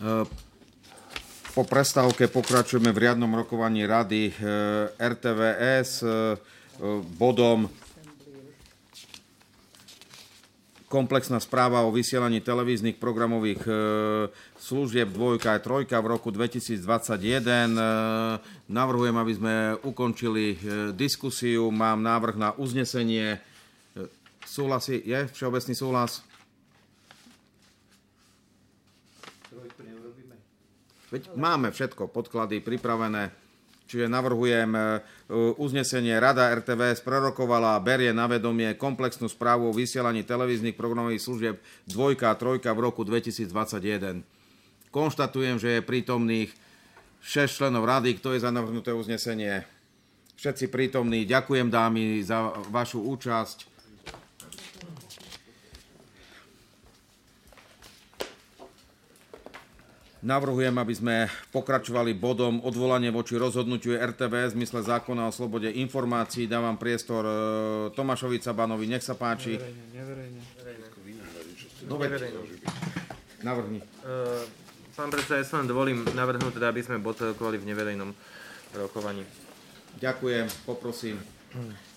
Po prestávke pokračujeme v riadnom rokovaní Rady RTVS bodom komplexná správa o vysielaní televíznych programových služieb 2 a 3 v roku 2021. Navrhujem, aby sme ukončili diskusiu. Mám návrh na uznesenie. Súhlasí? Je všeobecný súhlas? Veď máme všetko, podklady pripravené. Čiže navrhujem uznesenie. Rada RTVS prerokovala a berie na vedomie komplexnú správu o vysielaní televíznych programových služieb 2 a 3 v roku 2021. Konštatujem, že je prítomných 6 členov rady. Kto je za navrhnuté uznesenie? Všetci prítomní. Ďakujem, dámy, za vašu účasť. Navrhujem, aby sme pokračovali bodom odvolanie voči rozhodnutiu RTVS v zmysle zákona o slobode informácií. Dávam priestor Tomášovi Cabanovi. Nech sa páči. Neverejne. Navrhni. Pán predseda, ja sa len dovolím navrhnúť, teda, aby sme bod rokovali v neverejnom rokovaní. Ďakujem, poprosím.